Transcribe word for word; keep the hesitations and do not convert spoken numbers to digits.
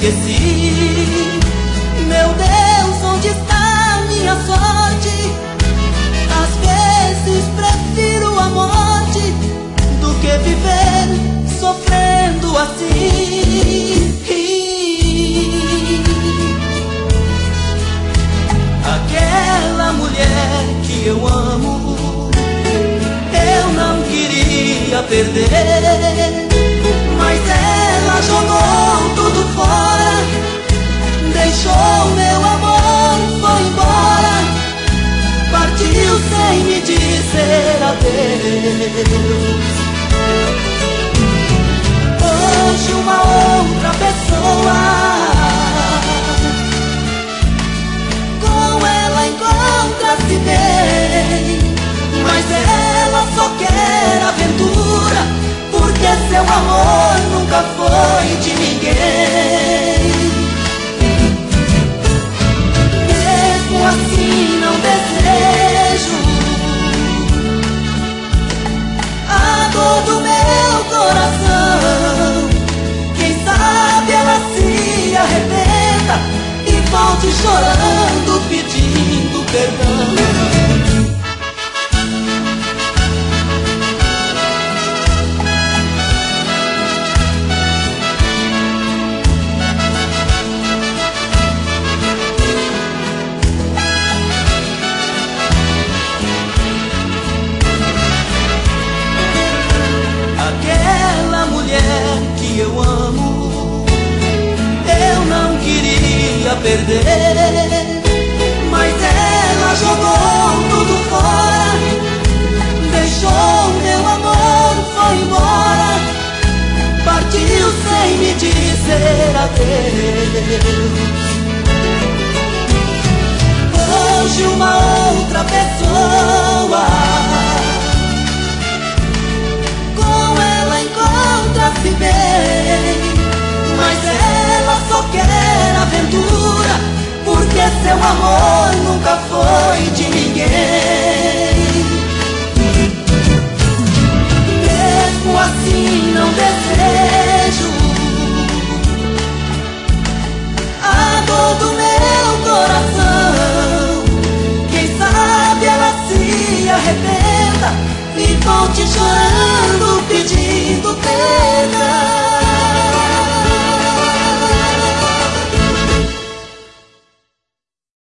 esqueci. Meu Deus, onde está a minha sorte? Às vezes prefiro a morte do que viver sofrendo assim. Aquela mulher que eu amo, eu não queria perder, mas ela jogou tudo fora, deixou meu amor, foi embora, partiu sem me dizer adeus. Hoje uma outra pessoa, com ela encontra-se bem, mas ela só quer aventura, porque seu amor nunca foi de ninguém. Mesmo assim não desejo a dor do meu coração. Quem sabe ela se arrependa e volte chorando, pedindo perdão. Aquela mulher que eu amo, eu não queria perder, mas ela jogou tudo fora, deixou meu amor, foi embora, partiu sem me dizer adeus. Hoje uma outra pessoa, com ela encontra-se bem, mas ela só quer aventura, porque seu amor nunca foi de ninguém. Mesmo assim não desejo a dor do meu coração. Quem sabe ela se arrependa e volte chorando, pedindo